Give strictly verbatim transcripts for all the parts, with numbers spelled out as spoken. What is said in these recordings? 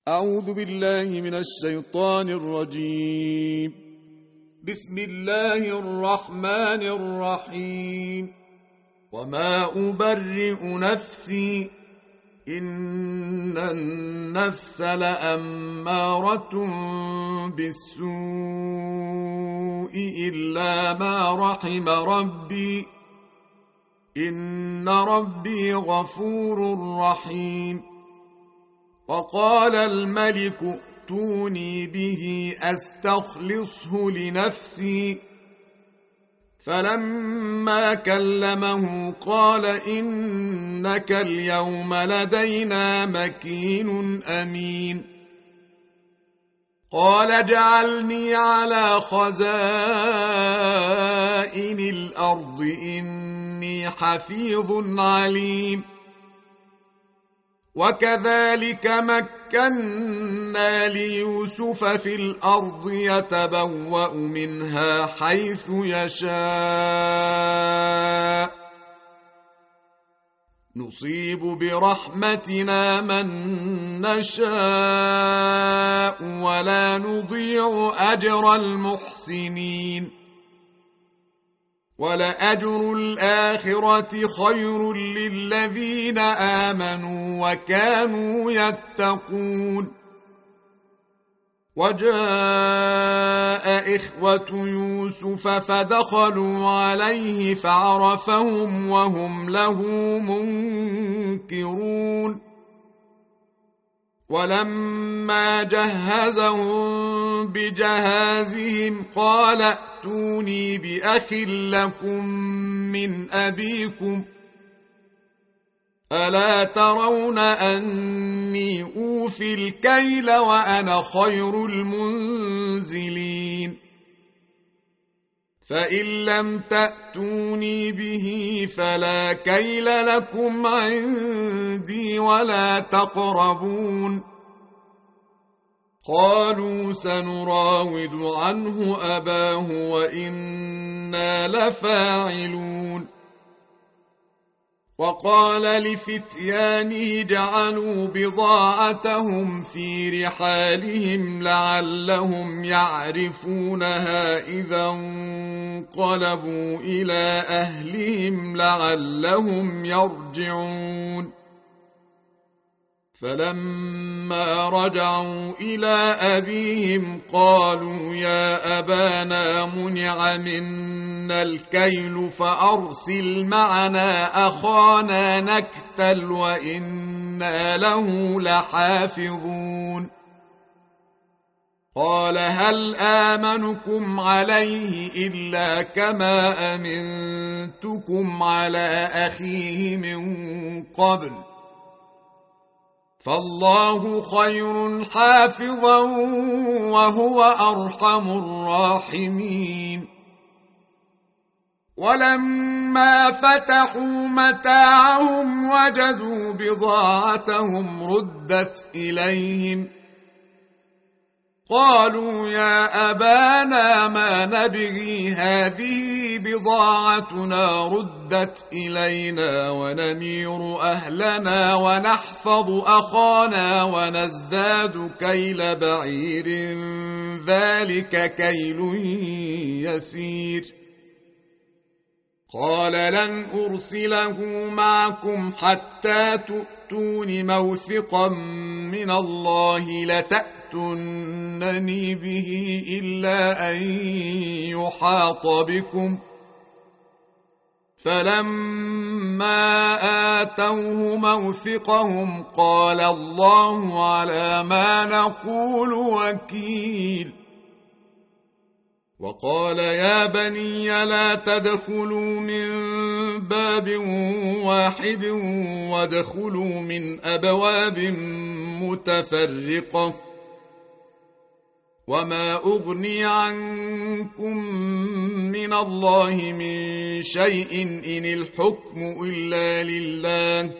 أعوذ بالله من الشيطان الرجيم. بسم الله الرحمن الرحيم. وما أبرئ نفسي إن النفس لأمارة بالسوء إلا ما رحم ربي إن ربي غفور رحيم. وقال الملك ائتوني به أستخلصه لنفسي فلما كلمه قال إنك اليوم لدينا مكين أمين. قال اجعلني على خزائن الأرض إني حفيظ عليم. وكذلك مكنا ليوسف في الأرض يتبوأ منها حيث يشاء نصيب برحمتنا من نشاء ولا نضيع أجر المحسنين. ولأجر الآخرة خير للذين آمنوا وكانوا يتقون. وجاء إخوة يوسف فدخلوا عليه فعرفهم وهم له منكرون. ولما جهزهم بجهازهم قال ائتوني بأخ لكم من أبيكم ألا ترون أني أوفي الكيل وأنا خير المنزلين. فإن لم تأتوني به فلا كيل لكم عندي ولا تقربون. قالوا سنراود عنه أباه وإنا لفاعلون. وقال لفتيانه جعلوا بضاعتهم في رحالهم لعلهم يعرفونها إذا انقلبوا إلى أهلهم لعلهم يرجعون. فلما رجعوا إلى أبيهم قالوا يا أبانا منع منا الكيل فأرسل معنا أخانا نكتل وإنا له لحافظون. قال هل آمنكم عليه إلا كما أمنتكم على أخيه من قبل فالله خير حافظا وهو أرحم الراحمين. ولما فتحوا متاعهم وجدوا بضاعتهم ردت إليهم قالوا يا أبانا ما نبغي هذه بضاعتنا ردت إلينا ونمير أهلنا ونحفظ أخانا ونزداد كيل بعير ذلك كيل يسير. قال لن أرسله معكم حتى تؤتون موثقا من الله لتأتونني به إلا أن يحاط بكم. فلما آتوه موثقهم قال الله على ما نقول وكيل. وقال يا بني لا تدخلوا من باب واحد وادخلوا من أبواب متفرقة وما أغني عنكم من الله من شيء إن الحكم إلا لله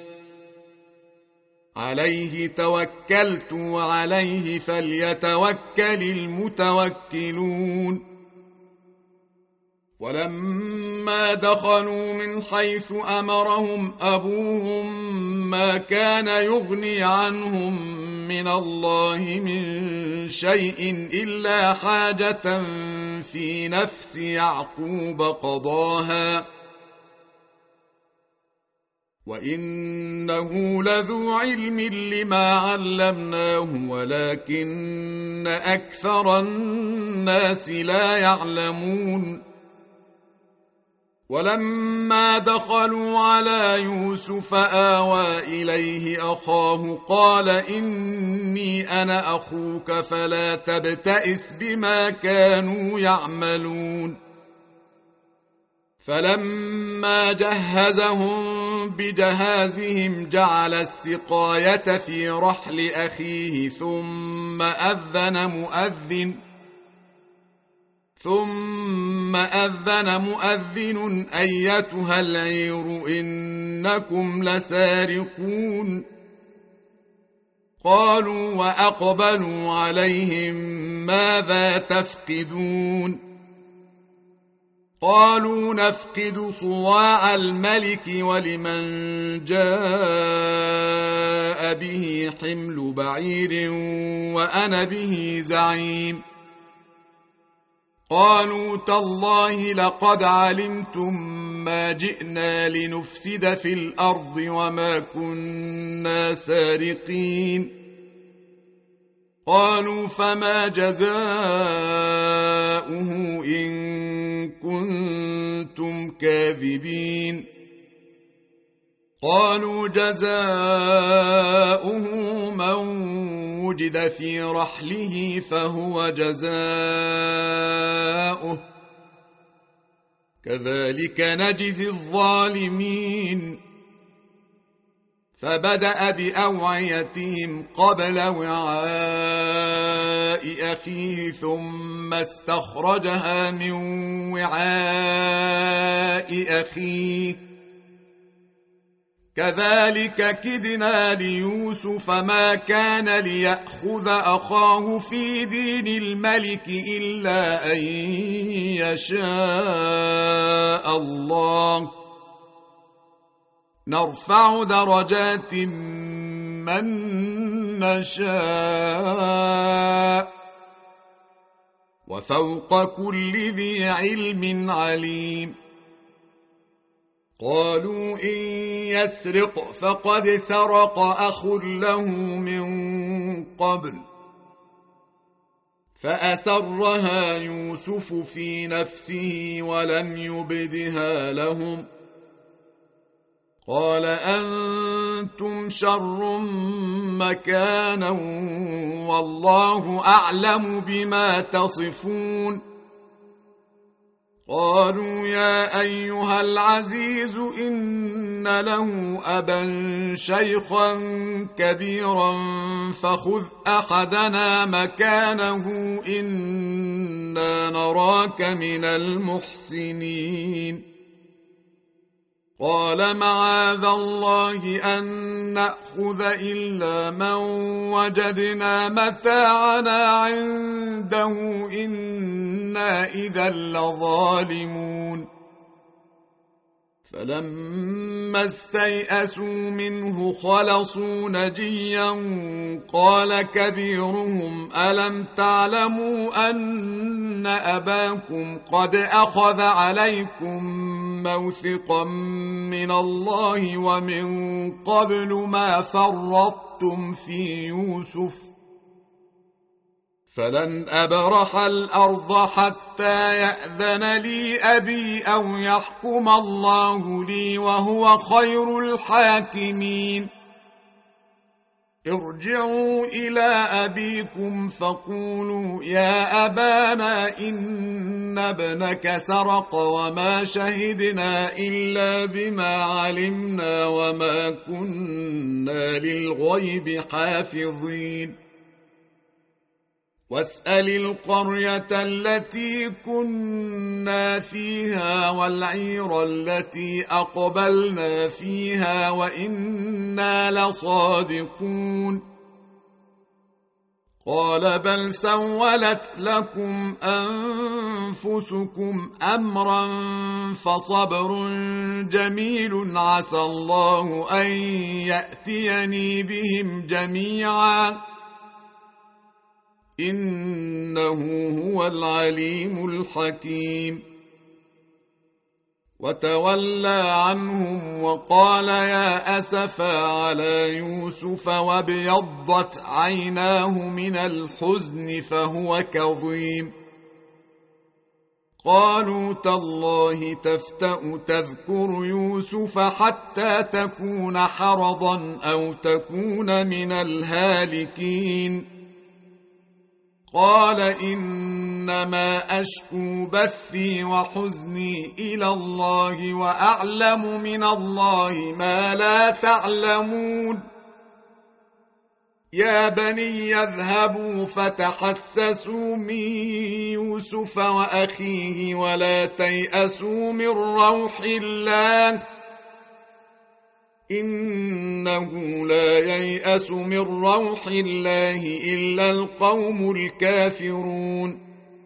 عليه توكلت وعليه فليتوكل المتوكلون. ولما دخلوا من حيث أمرهم أبوهم ما كان يغني عنهم من الله من شيء إلا حاجة في نفس يعقوب قضاها وإنه لذو علم لما علمناه ولكن أكثر الناس لا يعلمون ولما دخلوا على يوسف آوى إليه أخاه قال إني أنا أخوك فلا تبتئس بما كانوا يعملون فلما جهزهم بجهازهم جعل السقاية في رحل أخيه ثم أذن مؤذن ثم أذن مؤذن أيتها العير إنكم لسارقون قالوا وأقبلوا عليهم ماذا تفقدون قالوا نفقد صواع الملك ولمن جاء به حمل بعير وأنا به زعيم قالوا تالله لقد علمتم ما جئنا لنفسد في الأرض وما كنا سارقين قالوا فما جزاؤه إن كنتم كاذبين قالوا جزاؤه من وجد في رحله فهو جزاؤه كذلك نجزي الظالمين فبدأ بأوعيتهم قبل وعاء أخيه ثم استخرجها من وعاء أخيه كذلك كدنا ليوسف ما كان ليأخذ أخاه في دين الملك إلا أن يشاء الله نرفع درجات من نشاء وفوق كل ذي علم عليم قالوا إن يسرق فقد سرق أخ له من قبل فأسرها يوسف في نفسه ولم يبدها لهم قال أنتم شر مكانا والله أعلم بما تصفون قالوا يا أيها العزيز إن له أبا شيخا كبيرا فخذ أحدنا مكانه إنا نراك من المحسنين قال معاذ الله أن نأخذ إلا من وجدنا متاعنا عنده إنا إذا لظالمون فلما استيئسوا منه خلصوا نجيا قال كبيرهم ألم تعلموا أن أباكم قد أخذ عليكم موثقا من الله ومن قبل ما فرطتم في يوسف فلن أبرح الأرض حتى يأذن لي أبي أو يحكم الله لي وهو خير الحاكمين ارجعوا إلى أبيكم فقولوا يا أبانا إن ابنك سرق وما شهدنا إلا بما علمنا وما كنا للغيب حافظين واسأل القرية التي كنا فيها والعير التي أقبلنا فيها وإنا لصادقون قال بل سولت لكم أنفسكم أمرا فصبر جميل عسى الله أن يأتيني بهم جميعا إنه هو العليم الحكيم. وتولى عنهم وقال يا أسفا على يوسف وابيضت عيناه من الحزن فهو كظيم. قالوا تالله تفتأ تذكر يوسف حتى تكون حرضا أو تكون من الهالكين. قال إنما أشكو بثي وحزني إلى الله وأعلم من الله ما لا تعلمون. يا بني اذهبوا فتحسسوا من يوسف وأخيه ولا تيأسوا من روح الله إنه لا ييأس من روح الله إلا القوم الكافرون.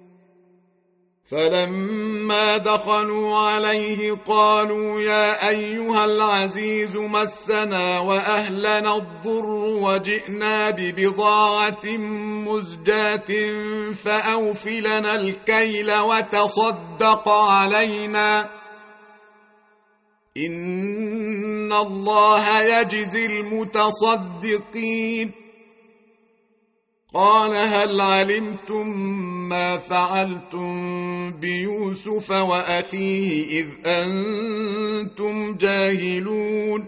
فلما دخلوا عليه قالوا يا أيها العزيز مسنا وأهلنا الضر وجئنا ببضاعة مزجاة فأوف لنا الكيل وتصدق علينا إن الله يجزي المتصدقين. قال هل علمتم ما فعلتم بيوسف وأخيه إذ أنتم جاهلون.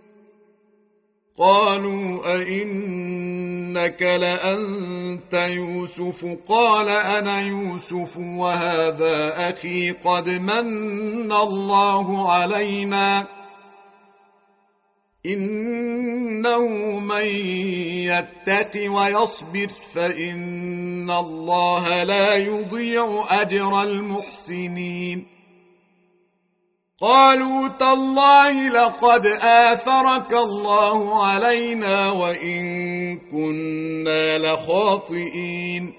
قالوا أئنك لأنت يوسف قال أنا يوسف وهذا أخي قد من الله علينا إنه من يتق ويصبر فإن الله لا يضيع أجر المحسنين. قالوا تالله لقد آثرك الله علينا وإن كنا لخاطئين.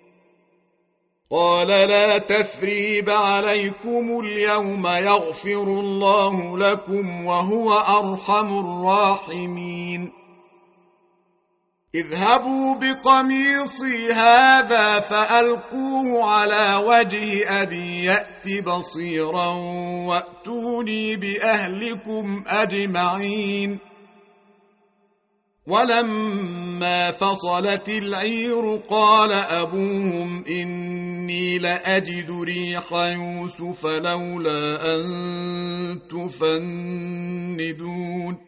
قال لا تثريب عليكم اليوم يغفر الله لكم وهو أرحم الراحمين. اذهبوا بقميصي هذا فألقوه على وجه أبي يأت بصيرا وأتوني بأهلكم أجمعين. ولما فصلت العير قال أبوهم إني لأجد ريح يوسف لولا أن تفندون.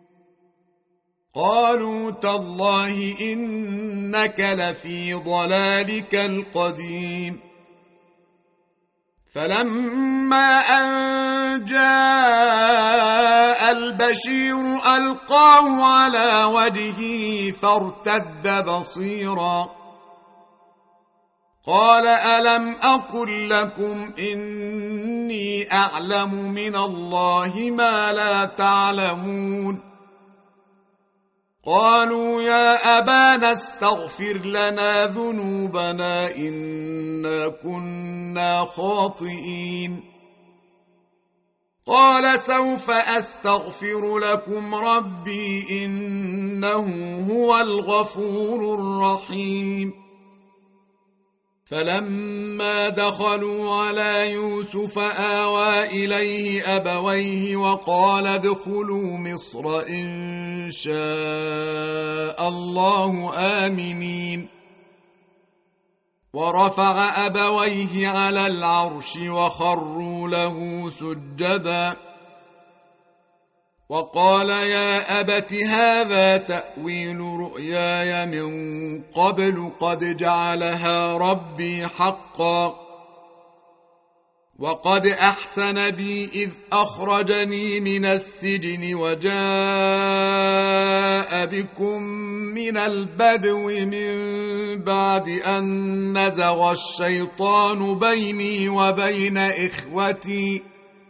قالوا تالله إنك لفي ضلالك القديم. فلما أن جاء البشير ألقاه على وجهه فارتد بصيرا قال ألم أقل لكم إني أعلم من الله ما لا تعلمون. قالوا يا أبانا استغفر لنا ذنوبنا إنا كنا خاطئين. قال سوف أستغفر لكم ربي إنه هو الغفور الرحيم. فلما دخلوا على يوسف آوى إليه أبويه وقال ادخلوا مصر إن شاء الله آمنين. ورفع أبويه على العرش وخروا له سجدا وقال يا أبت هذا تأويل رؤياي من قبل قد جعلها ربي حقا وقد أحسن بي إذ أخرجني من السجن وجاء بكم من البدو من بعد أن نزغ الشيطان بيني وبين إخوتي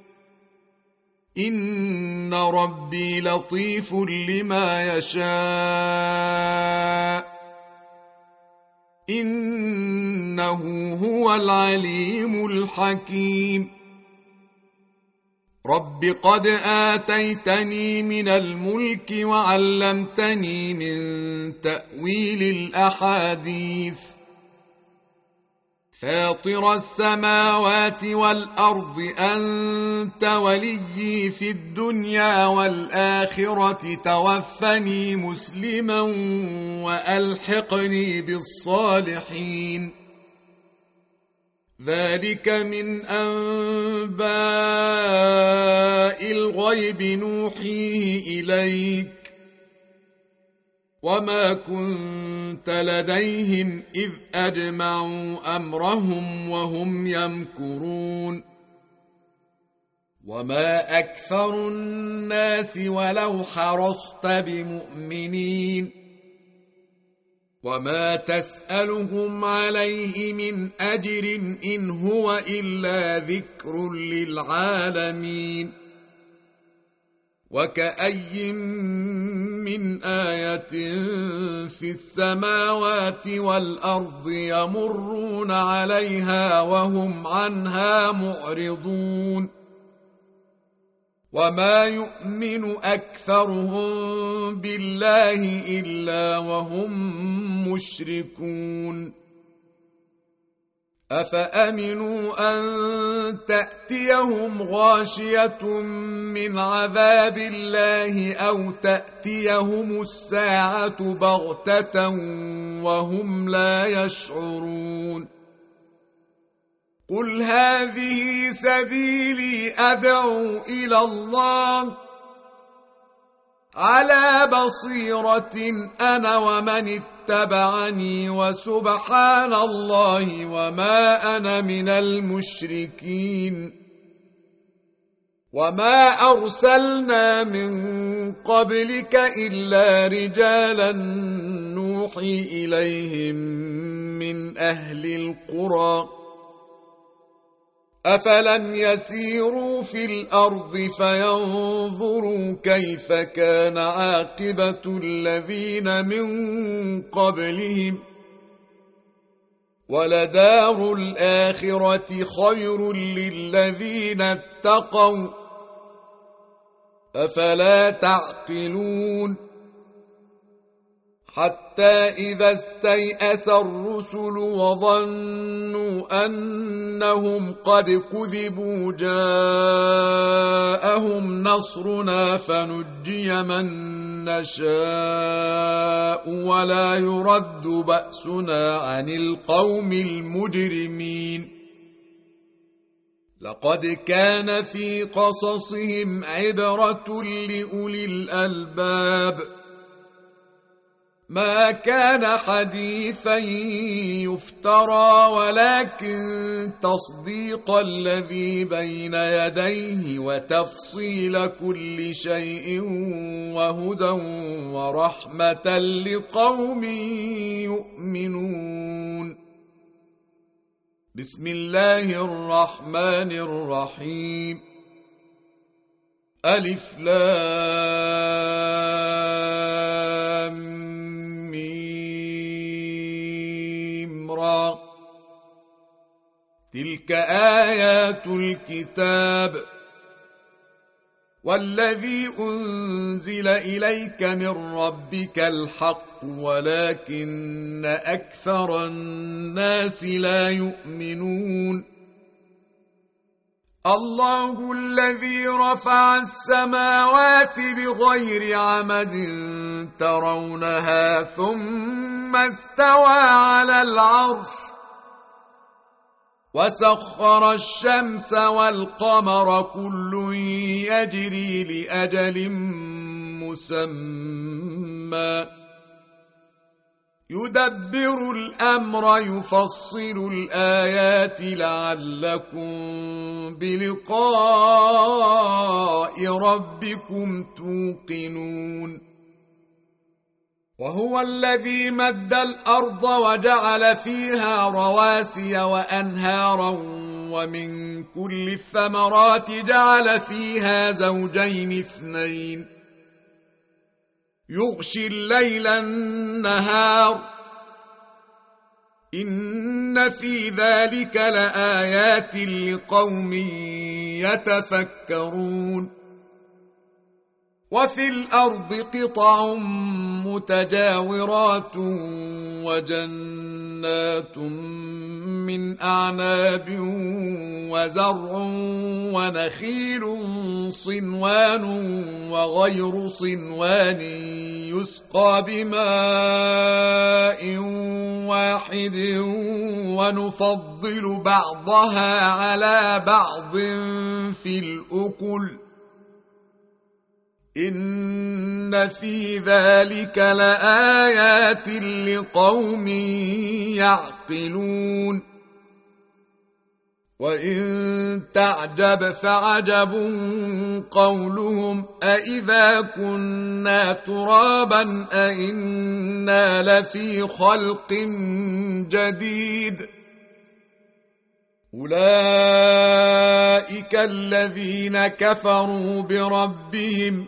إن ربي لطيف لما يشاء إنه هو العليم الحكيم رب قد آتيتني من الملك وعلمتني من تأويل الأحاديث فاطر السماوات والأرض أنت وليي في الدنيا والآخرة توفني مسلما وألحقني بالصالحين ذلك من أنباء الغيب نوحيه إليك وما كنت لديهم إذ أجمعوا أمرهم وهم يمكرون وما أكثر الناس ولو حرصت بمؤمنين وما تسألهم عليه من أجر إن هو إلا ذكر للعالمين وكأي من آية في السماوات والأرض يمرون عليها وهم عنها معرضون وما يؤمن أكثرهم بالله إلا وهم مشركون أفأمنوا أن تأتيهم غاشية من عذاب الله أو تأتيهم الساعة بغتة وهم لا يشعرون قل هذه سبيلي أدعو إلى الله على بصيرة أنا ومن اتبعني وسبحان الله وما أنا من المشركين وما أرسلنا من قبلك إلا رجالا نوحي إليهم من أهل القرى أفلم يسيروا في الأرض فينظروا كيف كان عاقبة الذين من قبلهم ولدار الآخرة خير للذين اتقوا أفلا تعقلون حتى إذا استيأس الرسل وظنوا أنهم قد كذبوا جاءهم نصرنا فنجي من نشاء ولا يرد بأسنا عن القوم المجرمين لقد كان في قصصهم عبرة لأولي الألباب ما كان حديثا يفترى ولكن تصديق الذي بين يديه وتفصيل كل شيء وهدى ورحمة لقوم يؤمنون بسم الله الرحمن الرحيم ألف لام تلك آيات الكتاب والذي أنزل إليك من ربك الحق ولكن أكثر الناس لا يؤمنون الله الذي رفع السماوات بغير عمد ترونها ثم استوى على العرش وسخر الشمس والقمر كل يجري لأجل مسمى يدبر الأمر يفصل الآيات لعلكم بلقاء ربكم توقنون وهو الذي مد الأرض وجعل فيها رواسي وأنهارا ومن كل الثمرات جعل فيها زوجين اثنين يغشي الليل النهار إن في ذلك لآيات لقوم يتفكرون وفي الأرض قطع متجاورات وجنات من أعناب وزرع ونخيل صنوان وغير صنوان يسقى بماء واحد ونفضل بعضها على بعض في الأكل إن في ذلك لآيات لقوم يعقلون وإن تعجب فعجب قولهم أإذا كنا ترابا أإنا لفي خلق جديد أولئك الذين كفروا بربهم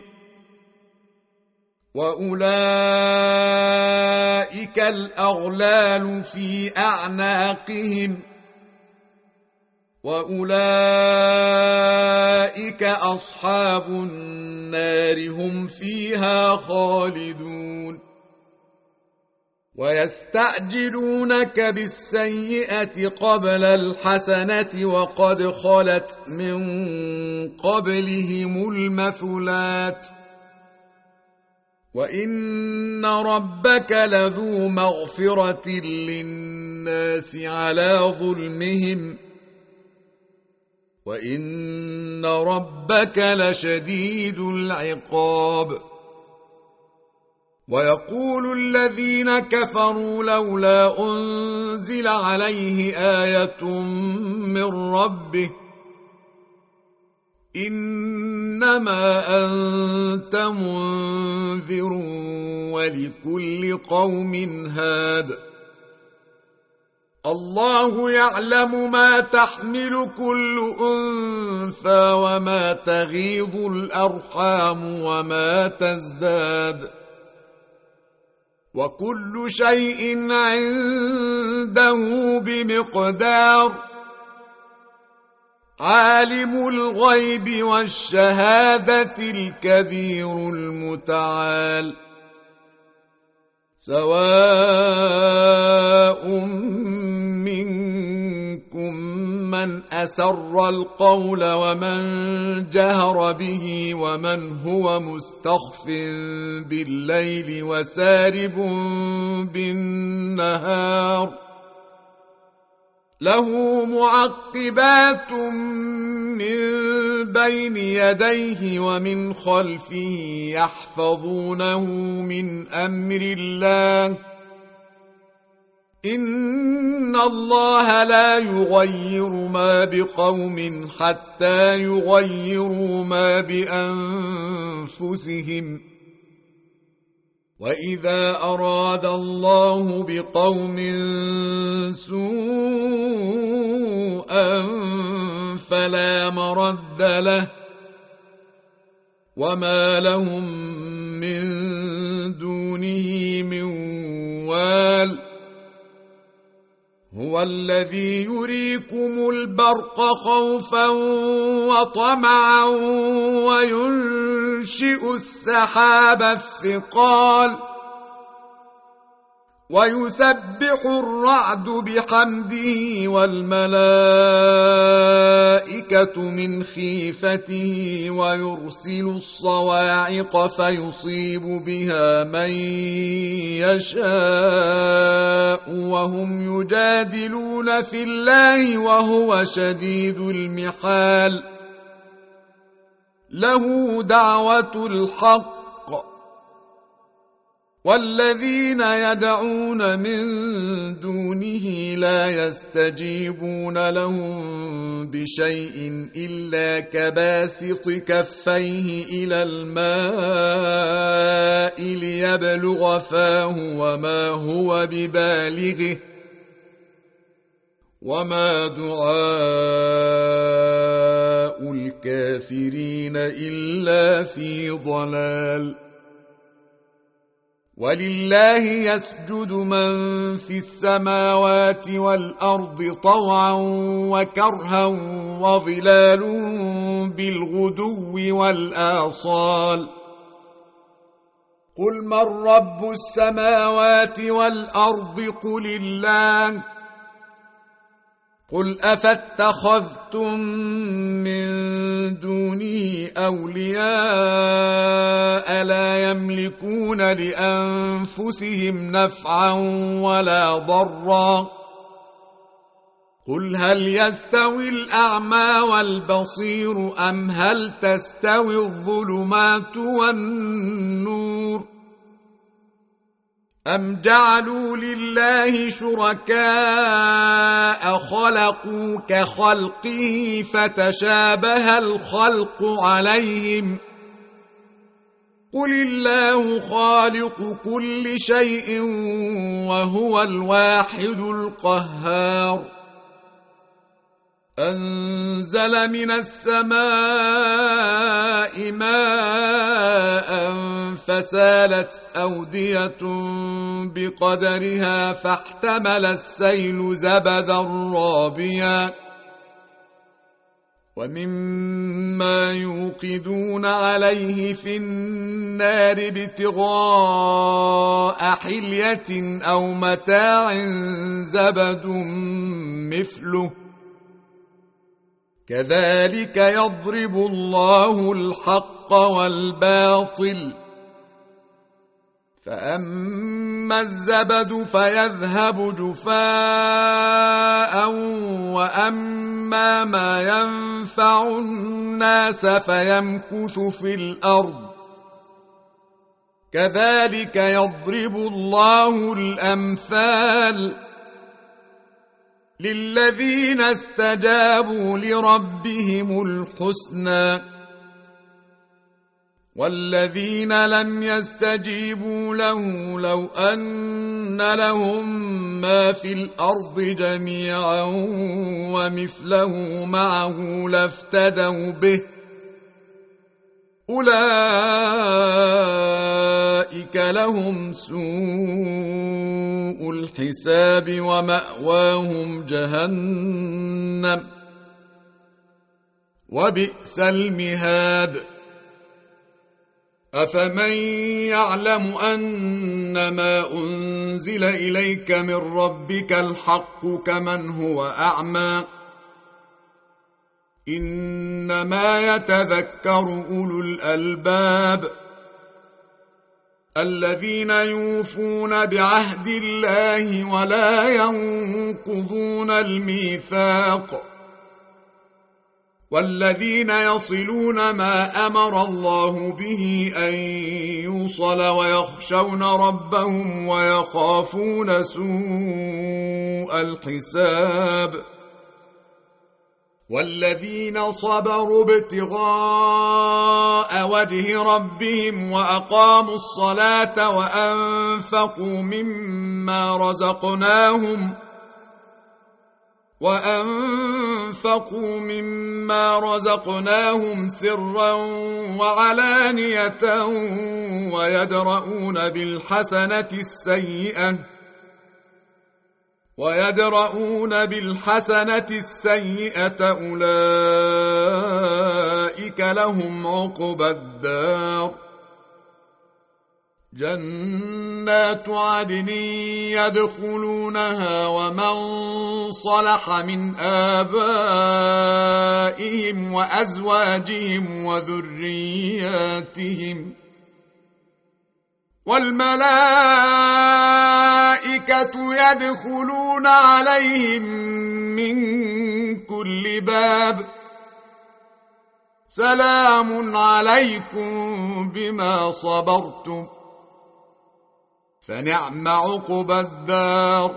وأولئك الأغلال في أعناقهم وأولئك أصحاب النار هم فيها خالدون ويستعجلونك بالسيئة قبل الحسنة وقد خلت من قبلهم المثلات وإن ربك لذو مغفرة للناس على ظلمهم وإن ربك لشديد العقاب ويقول الذين كفروا لولا أنزل عليه آية من ربه إنما أنت منذر ولكل قوم هاد الله يعلم ما تحمل كل أنثى وما تغيض الأرحام وما تزداد وكل شيء عنده بمقدار عالم الغيب والشهادة الكبير المتعال سواء منكم من أسر القول ومن جهر به ومن هو مستخف بالليل وسارب بالنهار له معقبات من بين يديه ومن خلفه يحفظونه من أمر الله إن الله لا يغير ما بقوم حتى يغيروا ما بأنفسهم وإذا أراد الله بقوم سوءا فلا مرد له وما لهم من دونه من وال هو الذي يريكم البرق خوفا وطمعا وينشئ السحاب الثقال ويسبح الرعد بحمده والملائكة من خيفته ويرسل الصواعق فيصيب بها من يشاء وهم يجادلون في الله وهو شديد المحال له دعوة الحق والذين يدعون من دونه لا يستجيبون لهم بشيء إلا كباسط كفيه إلى الماء ليبلغ فاه وما هو ببالغه وما دعاء الكافرين إلا في ضلال ولله يسجد من في السماوات والأرض طوعا وكرها وظلال بالغدو والآصال قل من رب السماوات والأرض قل الله قل أفاتخذتم من دونه أولياء لا يملكون لأنفسهم نفعا ولا ضرا قل هل يستوي الأعمى والبصير أم هل تستوي الظلمات والنور أم جعلوا لله شركاء خلقوا كخلقه فتشابه الخلق عليهم قل الله خالق كل شيء وهو الواحد القهار أنزل من السماء ماء فسالت أودية بقدرها فاحتمل السيل زبدا رابيا ومما يوقدون عليه في النار ابتغاء حلية أو متاع زبد مثله كذلك يضرب الله الحق والباطل فأما الزبد فيذهب جفاء وأما ما ينفع الناس فيمكث في الأرض كذلك يضرب الله الأمثال للذين استجابوا لربهم الحسنى والذين لم يستجيبوا له لو أن لهم ما في الأرض جميعا ومثله معه لافتدوا به أولئك لهم سوء الحساب ومأواهم جهنم وبئس المهاد أفمن يعلم أنما أنزل إليك من ربك الحق كمن هو أعمى إنما يتذكر أولو الألباب الذين يوفون بعهد الله ولا ينقضون الميثاق والذين يصلون ما أمر الله به أن يوصل ويخشون ربهم ويخافون سوء الحساب والذين صبروا ابتغاء وجه ربهم وأقاموا الصلاة وأنفقوا مما رزقناهم وأنفقوا مما رزقناهم سرا وعلانية ويدرؤون بالحسنة السيئة ويدرؤون بالحسنة السيئة أولئك لهم عقبى الدار جنات عدن يدخلونها ومن صلح من آبائهم وأزواجهم وذرياتهم والملائكة يدخلون عليهم من كل باب سلام عليكم بما صبرتم فنعم عقبى الدار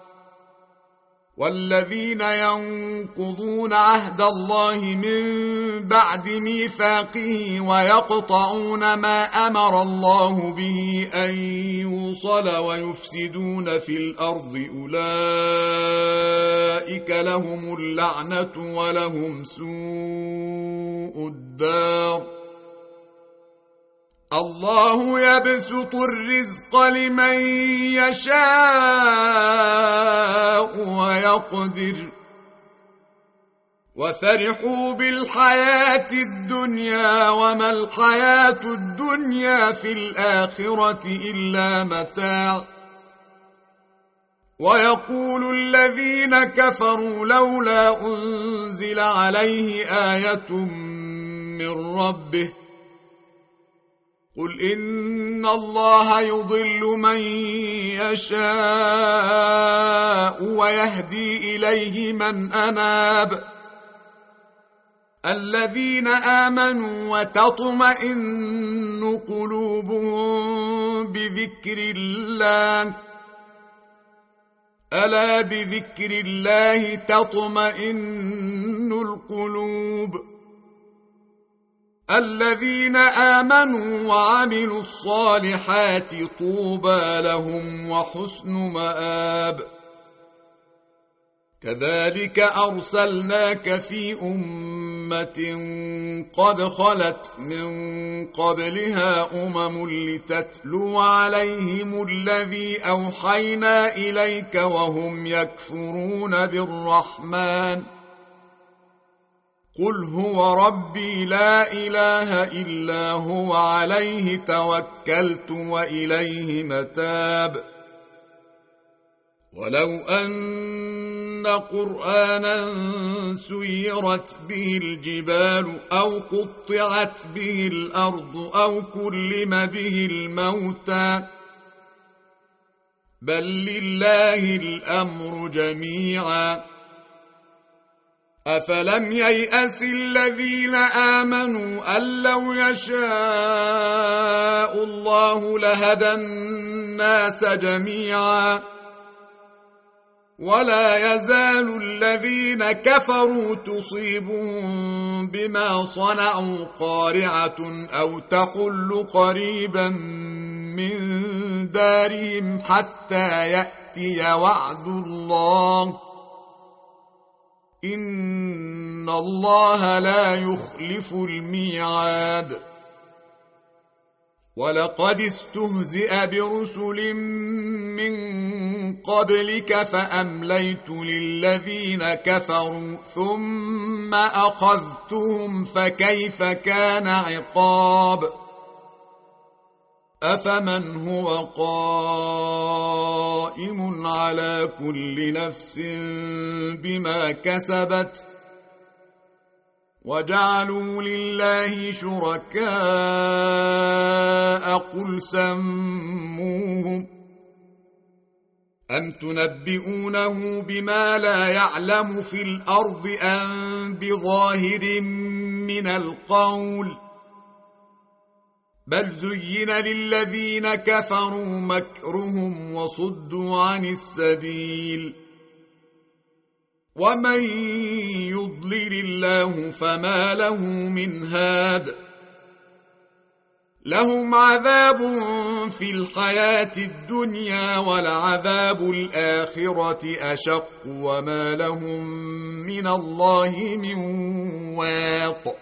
والذين ينقضون عهد الله من بعد ميثاقه ويقطعون ما أمر الله به أن يوصل ويفسدون في الأرض أولئك لهم اللعنة ولهم سوء الدار الله يبسط الرزق لمن يشاء ويقدر وفرحوا بالحياة الدنيا وما الحياة الدنيا في الآخرة إلا متاع ويقول الذين كفروا لولا أنزل عليه آية من ربه قل إن الله يضل من يشاء ويهدي إليه من أناب الذين آمنوا وتطمئن قلوبهم بذكر الله ألا بذكر الله تطمئن القلوب الذين آمنوا وعملوا الصالحات طوبى لهم وحسن مآب كذلك أرسلناك في أمة قد خلت من قبلها أمم لتتلو عليهم الذي أوحينا إليك وهم يكفرون بالرحمن قل هو ربي لا إله إلا هو عليه توكلت وإليه متاب ولو أن قرآنا سيرت به الجبال أو قطعت به الأرض أو كلم به الموتى بل لله الأمر جميعا أفلم ييأس الذين آمنوا أن لو يشاء الله لهدى الناس جميعا ولا يزال الذين كفروا تصيبهم بما صنعوا قارعة أو تحل قريبا من دارهم حتى يأتي وعد الله إن الله لا يخلف الميعاد ولقد استهزئ برسل من قبلك فأمليت للذين كفروا ثم أخذتهم فكيف كان عقاب أفمن هو قائم على كل نفس بما كسبت وجعلوا لله شركاء قل سموهم أم تنبئونه بما لا يعلم في الأرض أم بظاهر من القول بل زين للذين كفروا مكرهم وصدوا عن السبيل ومن يضلل الله فما له من هاد لهم عذاب في الحياة الدنيا ولعذاب الآخرة أشق وما لهم من الله من واق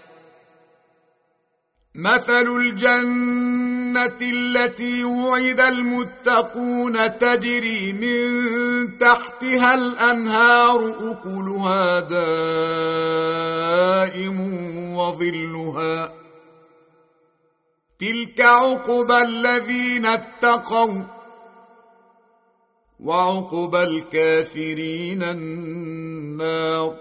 مثل الجنة التي وعد المتقون تجري من تحتها الأنهار أكلها دائم وظلها تلك عقبى الذين اتقوا وعقبى الكافرين النار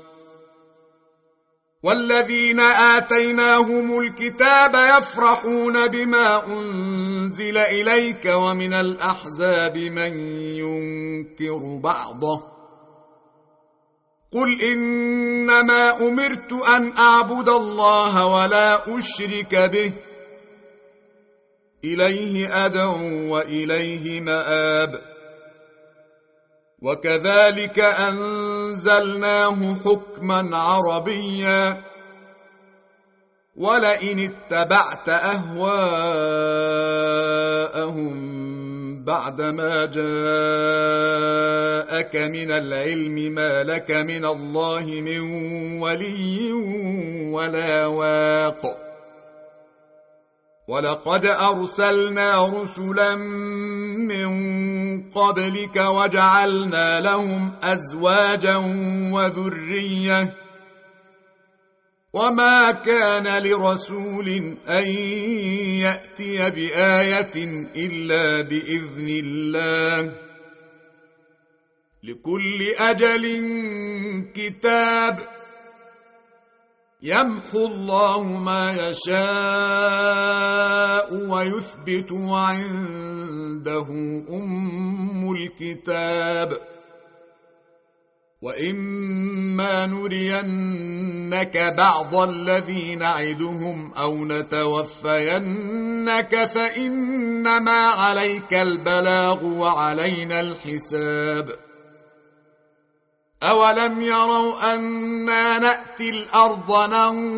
والذين آتيناهم الكتاب يفرحون بما أنزل إليك ومن الأحزاب من ينكر بعضه قل إنما أمرت أن أعبد الله ولا أشرك به إليه أدعو وإليه مآب وكذلك أنزلناه حكما عربيا ولئن اتبعت أهواءهم بعدما جاءك من العلم ما لك من الله من ولي ولا واق ولقد أرسلنا رسلا من قبلك وجعلنا لهم أزواجا وذرية وما كان لرسول أن يأتي بآية إلا بإذن الله لكل أجل كتاب يمحو الله ما يشاء ويثبت وعنده أم الكتاب وإما نرينك بعض الذي نعدهم أو نتوفينك فإنما عليك البلاغ وعلينا الحساب أولم يروا أنا نأتي الأرض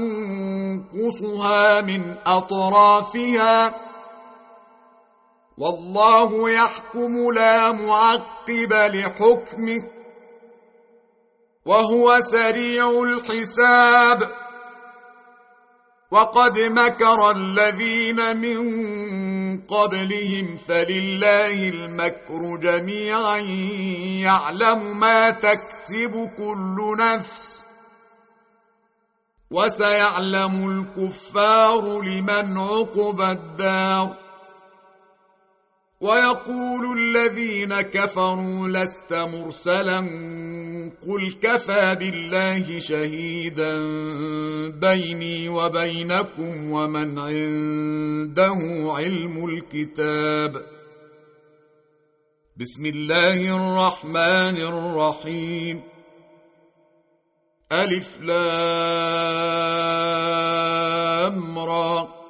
ننقصها من أطرافها والله يحكم لا معقب لحكمه وهو سريع الحساب وقد مكر الذين من قبلهم فلله المكر جميعا يعلم ما تكسب كل نفس وسيعلم الكفار لمن عقبى الدار ويقول الذين كفروا لست مرسلا قل كفى بالله شهيدا بيني وبينكم ومن عنده علم الكتاب بسم الله الرحمن الرحيم ألف لام را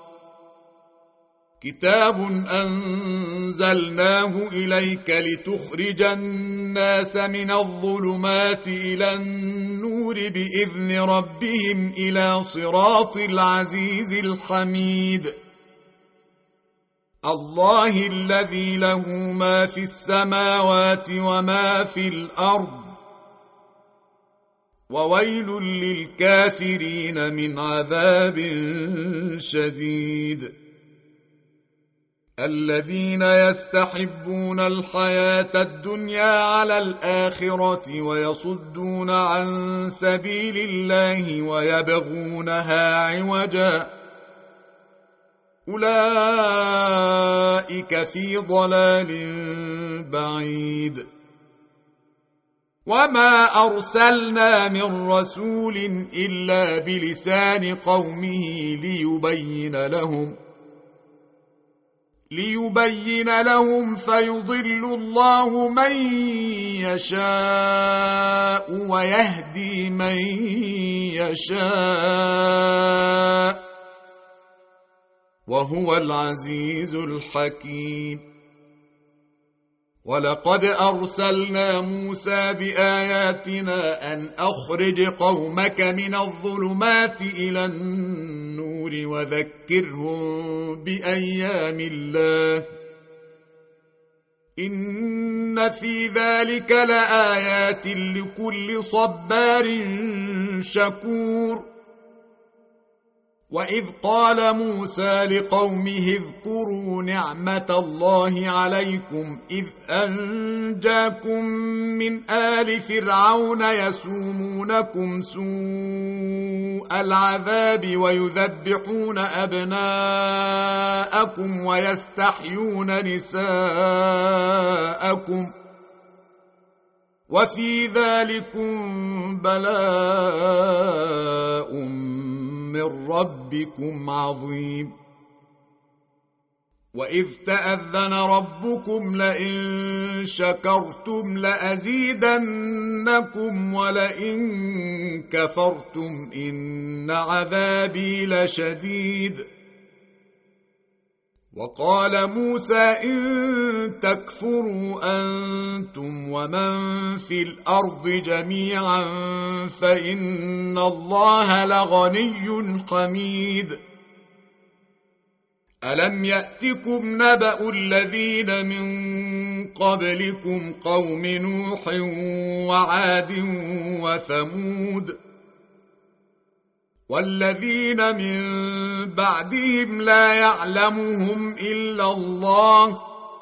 كتاب أنزلناه إليك لتخرج الناس من الظلمات إلى النور بإذن ربهم إلى صراط العزيز الحميد الله الذي له ما في السماوات وما في الأرض وويل للكافرين من عذاب شديد الذين يستحبون الحياة الدنيا على الآخرة ويصدون عن سبيل الله ويبغونها عوجا أولئك في ضلال بعيد وما أرسلنا من رسول إلا بلسان قومه ليبين لهم ليبين لهم فيضل الله من يشاء ويهدي من يشاء وهو العزيز الحكيم ولقد أرسلنا موسى بآياتنا أن أخرج قومك من الظلمات إلى النور وذكرهم بأيام الله إن في ذلك لآيات لكل صبار شكور وإذ قال موسى لقومه اذكروا نعمة الله عليكم إذ أنجاكم من آل فرعون يسومونكم سوء العذاب ويذبحون أبناءكم ويستحيون نساءكم وفي ذلكم بلاء من ربكم عظيم وإذ تأذن ربكم لئن شكرتم لأزيدنكم ولئن كفرتم إن عذابي لشديد وقال موسى إن تكفروا أنتم ومن في الأرض جميعا فإن الله لغني حميد ألم يأتكم نبأ الذين من قبلكم قوم نوح وعاد وثمود والذين من بعدهم لا يعلمهم إلا الله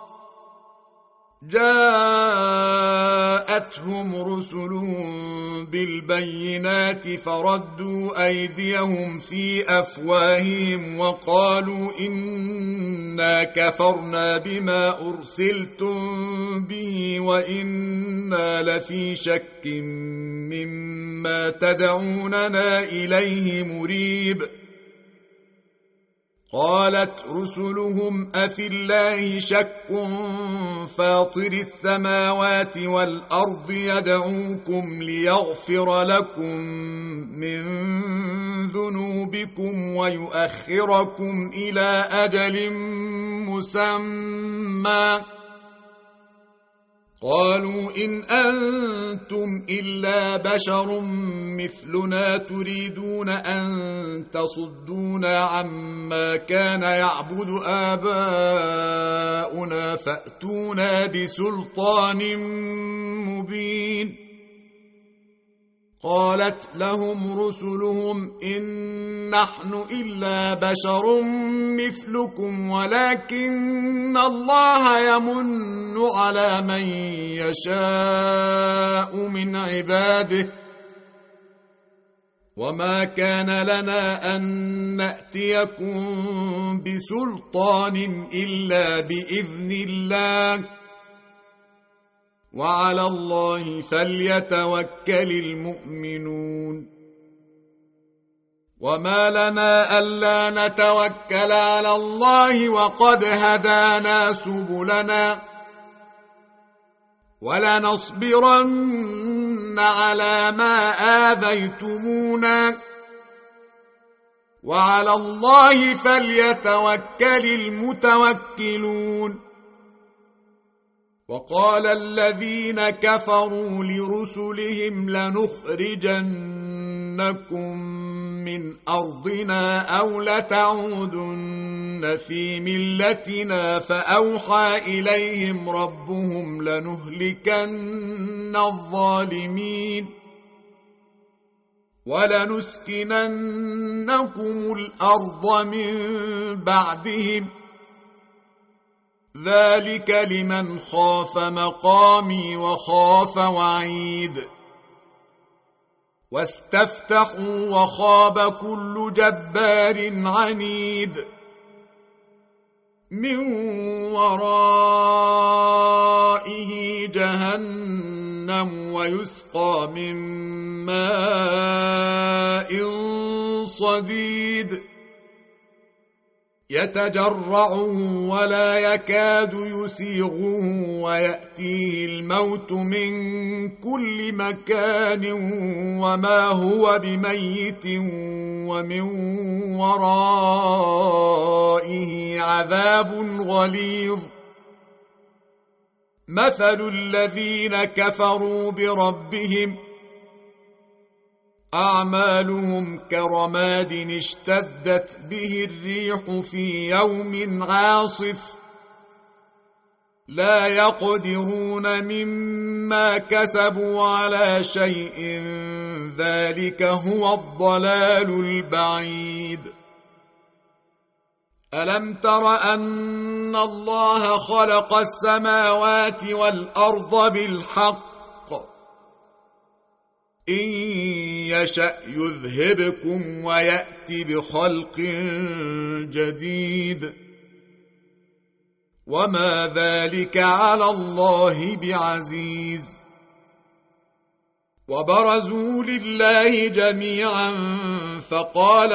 جاءتهم رسلهم بالبينات فردوا أيديهم في أفواههم وقالوا إنا كفرنا بما أرسلتم به وإنا لفي شك مما تدعوننا إليه مريب قالت رسلهم أفي الله شك فاطر السماوات والأرض يدعوكم ليغفر لكم من ذنوبكم ويؤخركم إلى أجل مسمى قالوا إن أنتم إلا بشر مثلنا تريدون أن تصدونا عما كان يعبد آباؤنا فأتونا بسلطان مبين قالت لهم رسلهم إن نحن إلا بشر مثلكم ولكن الله يمن على من يشاء من عباده وما كان لنا أن نأتيكم بسلطان إلا بإذن الله وعلى الله فليتوكل المؤمنون وما لنا ألا نتوكل على الله وقد هدانا سبلنا ولنصبرن على ما آذيتمونا وعلى الله فليتوكل المتوكلون وقال الذين كفروا لرسلهم لنخرجنكم من أرضنا أو لتعودن في ملتنا فأوحى إليهم ربهم لنهلكن الظالمين ولنسكننكم الأرض من بعدهم ذلك لمن خاف مقامي وخاف وعيد واستفتحوا وخاب كل جبار عنيد من ورائه جهنم ويسقى من ماء صديد يتجرعه ولا يكاد يسيغه ويأتيه الموت من كل مكان وما هو بميت ومن ورائه عذاب غليظ مثل الذين كفروا بربهم أعمالهم كرماد اشتدت به الريح في يوم عاصف لا يقدرون مما كسبوا على شيء ذلك هو الضلال البعيد ألم تر أن الله خلق السماوات والأرض بالحق إن يشأ يذهبكم ويأتي بخلق جديد وما ذلك على الله بعزيز وبرزوا لله جميعا فقال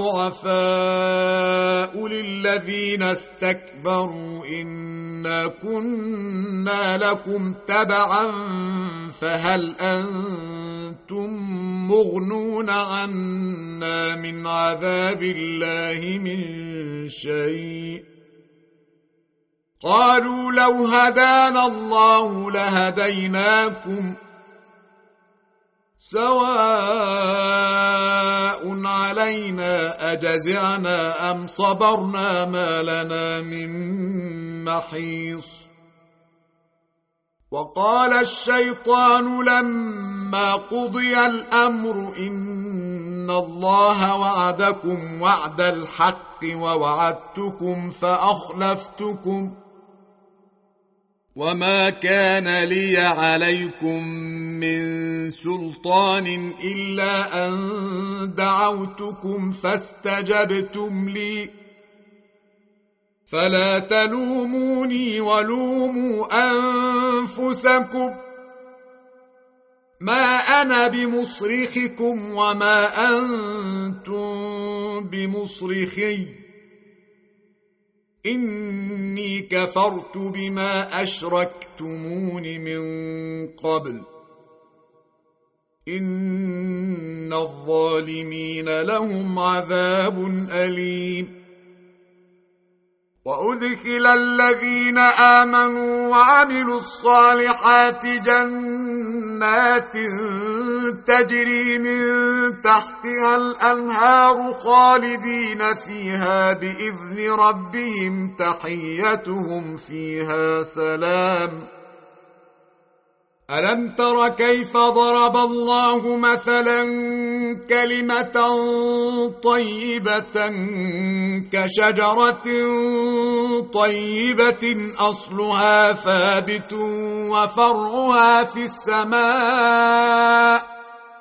الضعفاء للذين استكبروا إنا كنا لكم تبعا فهل أنتم مغنون عنا من عذاب الله من شيء قالوا لو هدانا الله لهديناكم سواء علينا أجزعنا أم صبرنا ما لنا من محيص وقال الشيطان لما قضي الأمر إن إن الله وعدكم وعد الحق ووعدتكم فأخلفتكم وما كان لي عليكم من سلطان إلا أن دعوتكم فاستجبتم لي فلا تلوموني ولوموا أنفسكم ما أنا بمصرخكم وما أنتم بمصرخي إني كفرت بما أشركتمون من قبل إن الظالمين لهم عذاب أليم وأدخل الذين آمنوا وعملوا الصالحات جنات تجري من تحتها الأنهار خالدين فيها بإذن ربهم تحيتهم فيها سلام ألم تر كيف ضرب الله مثلا كلمة طيبة كشجرة طيبة أصلها ثابت وفرعها في السماء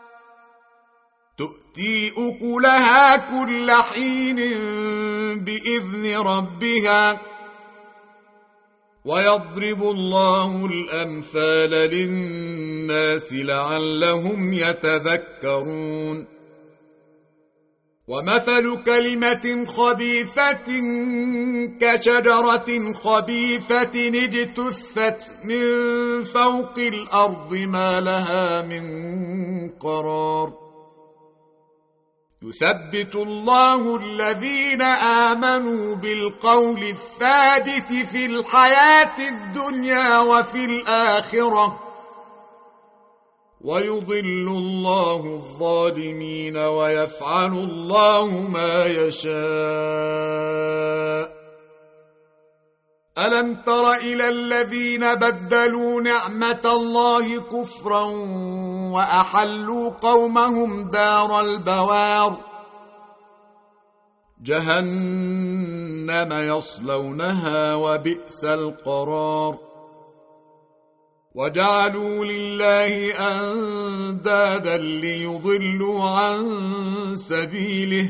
تؤتي أكلها كل حين بإذن ربها ويضرب الله الأمثال للناس لعلهم يتذكرون ومثل كلمة خبيثة كشجرة خبيثة اجتثت من فوق الأرض ما لها من قرار يثبت الله الذين آمنوا بالقول الثابت في الحياة الدنيا وفي الآخرة ويضل الله الظالمين ويفعل الله ما يشاء ألم تر إلى الذين بدلوا نعمة الله كفرا وأحلوا قومهم دار البوار جهنم يصلونها وبئس القرار وجعلوا لله أندادا ليضلوا عن سبيله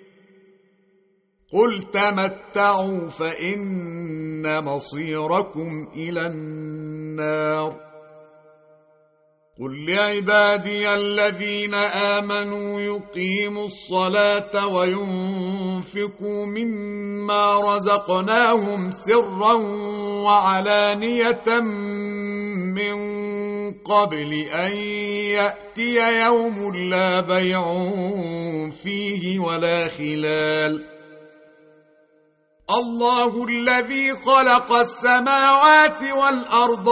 قل تمتعوا فإن مصيركم إلى النار قل لعبادي الذين آمنوا يقيموا الصلاة وينفقوا مما رزقناهم سرا وعلانية من قبل أن يأتي يوم لا بيع فيه ولا خلال الله الذي خلق السماوات والأرض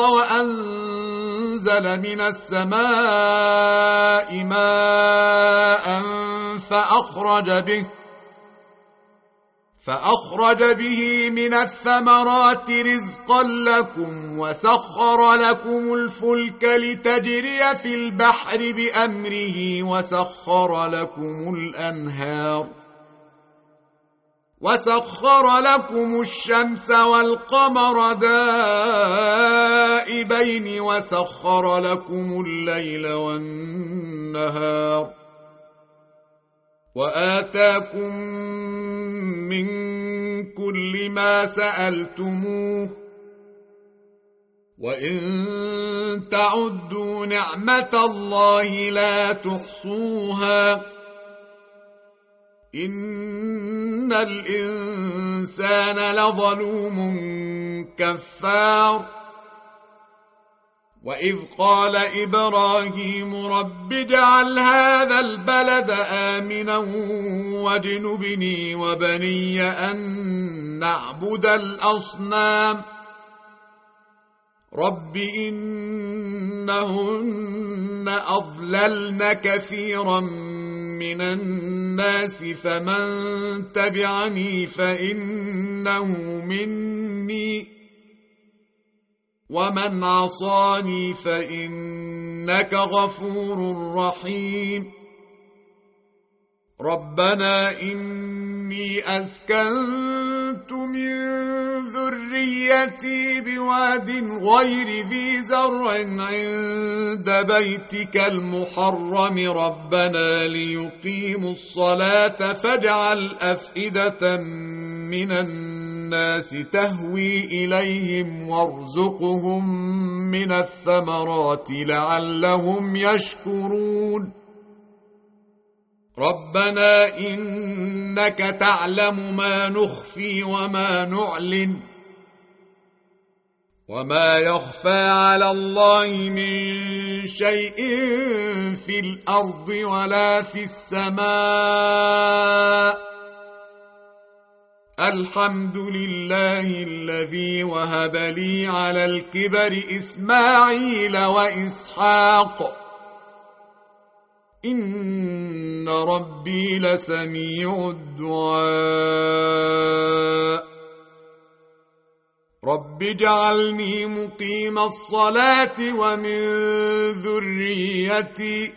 وأنزل من السماء ماء فأخرج به فأخرج به من الثمرات رزقا لكم وسخر لكم الفلك لتجري في البحر بأمره وسخر لكم الأنهار وسخر لكم الشمس والقمر دائبين وسخر لكم الليل والنهار وآتاكم من كل ما سألتموه وإن تعدوا نعمة الله لا تحصوها إن الإنسان لظلوم كفار وإذ قال إبراهيم رب اجعل هذا البلد آمنا واجنبني وبني أن نعبد الأصنام رب إنهن أضللن كثيرا من الناس فمن تبعني فإنه مني ومن عصاني فإنك غفور رحيم ربنا إني أسكنت من ذريتي بواد غير ذي زرع عند بيتك المحرم ربنا ليقيموا الصلاة فاجعل أفئدة من الناس تهوي إليهم وارزقهم من الثمرات لعلهم يشكرون ربنا إنك تعلم ما نخفي وما نعلن وما يخفى على الله من شيء في الأرض ولا في السماء الحمد لله الذي وهب لي على الكبر إسماعيل وإسحاق إن ربي لسميع الدعاء رب اجعلني مقيم الصلاة ومن ذريتي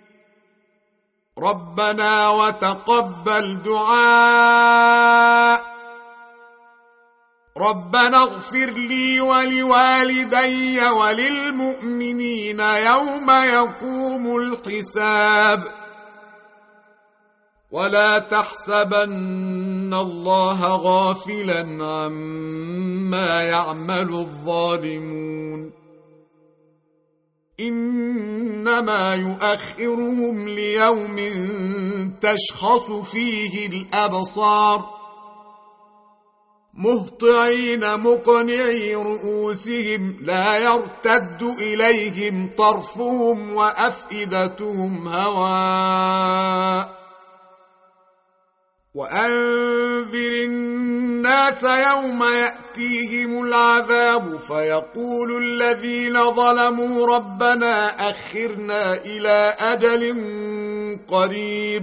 ربنا وتقبل دعاء ربنا اغفر لي ولوالدي وللمؤمنين يوم يقوم الحساب ولا تحسبن الله غافلا عما يعمل الظالمون إنما يؤخرهم ليوم تشخص فيه الأبصار مهطعين مقنعي رؤوسهم لا يرتد إليهم طرفهم وأفئدتهم هواء وأنذر الناس يوم يأتيهم العذاب فيقول الذين ظلموا ربنا أخرنا إلى أجل قريب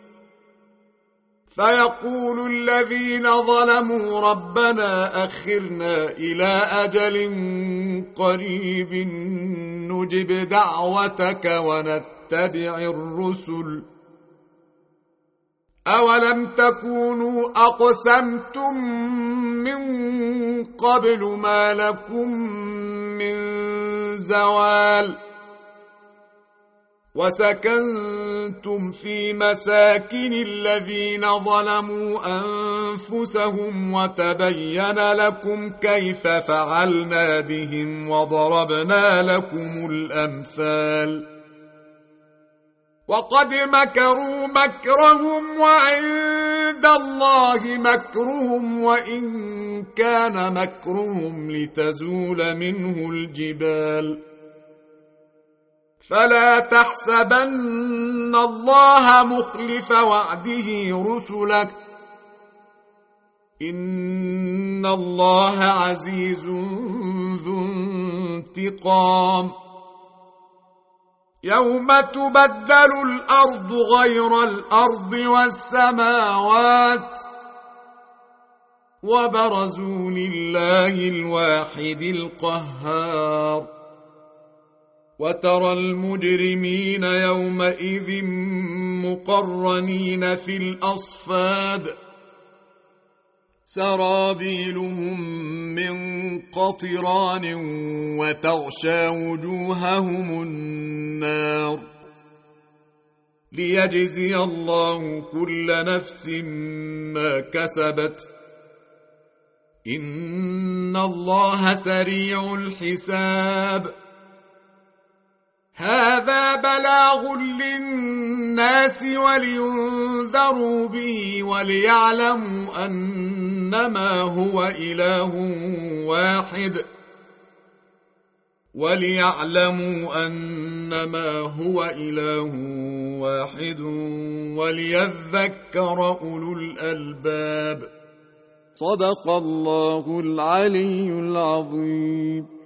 فيقول الذين ظلموا ربنا أخرنا إلى أجل قريب نجب دعوتك ونتبع الرسل أولم تكونوا أقسمتم من قبل ما لكم من زوال وسكنتم في مساكن الذين ظلموا أنفسهم وتبين لكم كيف فعلنا بهم وضربنا لكم الأمثال وقد مكروا مكرهم وعند الله مكرهم وإن كان مكرهم لتزول منه الجبال فلا تحسبن الله مخلف وعده رسله إن الله عزيز ذو انتقام يوم تبدل الأرض غير الأرض والسماوات وبرزوا لله الواحد القهار وترى المجرمين يومئذ مقرنين في الأصفاد سرابيلهم من قطران وتغشى وجوههم النار ليجزي الله كل نفس ما كسبت إن الله سريع الحساب هذا بلاغ للناس ولينذروا به وليعلموا أنما هو إله واحد وليعلموا أنما هو إله واحد وليذكر أولو الألباب صدق الله العلي العظيم.